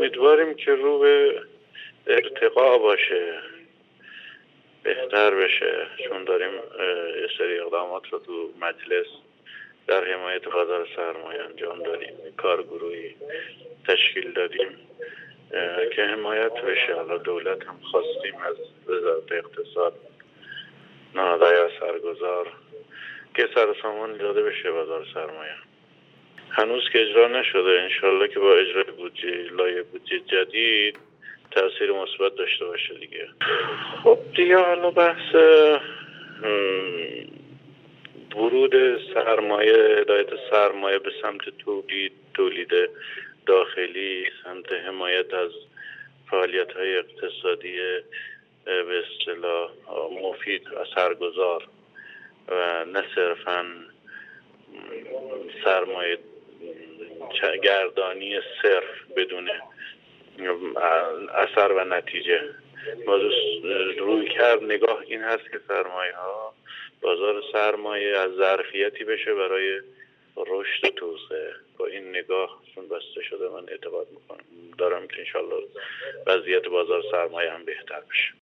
امیدواریم که رو به ارتقا باشه، بهتر بشه، چون داریم یه سری اقدامات رو تو مجلس در حمایت بازار سرمایه انجام دادیم، کارگروهی تشکیل دادیم که حمایت بشه. حالا دولت هم خواستیم از وزارت اقتصاد، نهادهای اثرگذار که سرسامان داده بشه بازار سرمایه. هنوز که اجرا نشده، انشالله که با اجرای لایحه بودجه جدید تأثیر مثبت داشته باشه دیگه. خب دیگه حالا بحث ورود سرمایه، هدایت سرمایه به سمت تولید داخلی، سمت حمایت از فعالیت‌های اقتصادی به اصطلاح مفید و اثرگذار و نه صرفاً سرمایه گردانی صرف بدون اثر و نتیجه. روی کرد نگاه این هست که سرمایه ها، بازار سرمایه از ظرفیتی بشه برای رشد و توسعه. با این نگاه چون بسته شده، من اعتقاد دارم که انشالله وضعیت بازار سرمایه هم بهتر بشه.